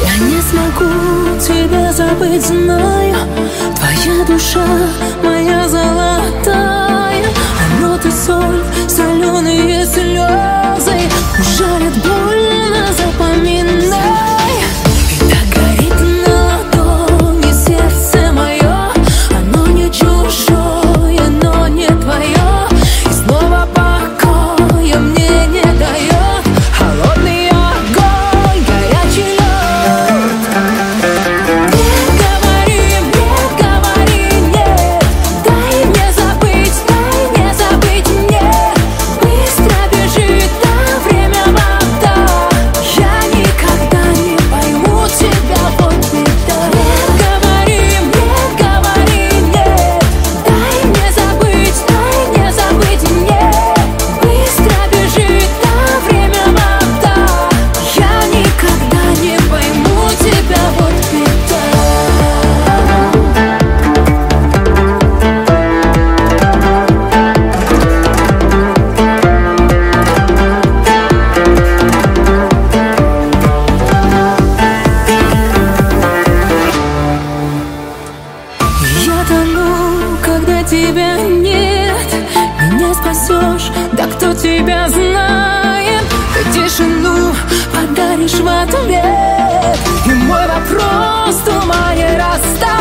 Я не смогу тебя забыть, знаю. Твоя душа, моя золотая. А ноты соль, соленые слезы ужалят больно, запоминай. И так горит на ладони сердце мое. Оно не чужое, но не твое. И снова покоя мне не дает холодный огонь, горячий лед. Не говори нет. Дай мне забыть мне. Быстро бежит на время вода. Я никогда не пойму тебя, вот беда. Не говори нет. Дай мне забыть мне. Быстро бежит на время вода. Я никогда не пойму тебя, вот беда. Я тону, когда тебя нет. Меня спасешь, да кто тебя знает. Ты тишину подаришь в ответ. И мой вопрос в тумане растает.